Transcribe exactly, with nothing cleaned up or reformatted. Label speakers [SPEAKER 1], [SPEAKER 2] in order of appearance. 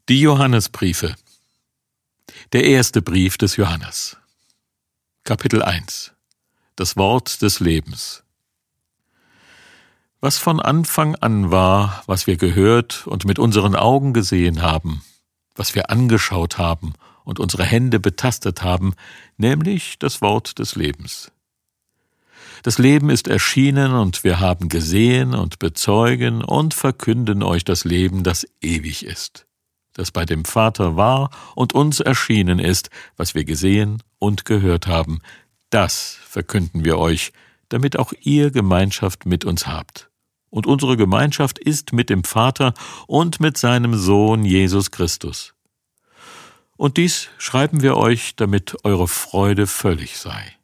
[SPEAKER 1] Die Johannesbriefe. Der erste Brief des Johannes. Kapitel eins. Das Wort des Lebens. Was von Anfang an war, was wir gehört und mit unseren Augen gesehen haben, was wir angeschaut haben und unsere Hände betastet haben, nämlich das Wort des Lebens. Das Leben ist erschienen, und wir haben gesehen und bezeugen und verkünden euch das Leben, das ewig ist, das bei dem Vater war und uns erschienen ist, was wir gesehen und gehört haben. Das verkünden wir euch, damit auch ihr Gemeinschaft mit uns habt. Und unsere Gemeinschaft ist mit dem Vater und mit seinem Sohn Jesus Christus. Und dies schreiben wir euch, damit eure Freude völlig sei.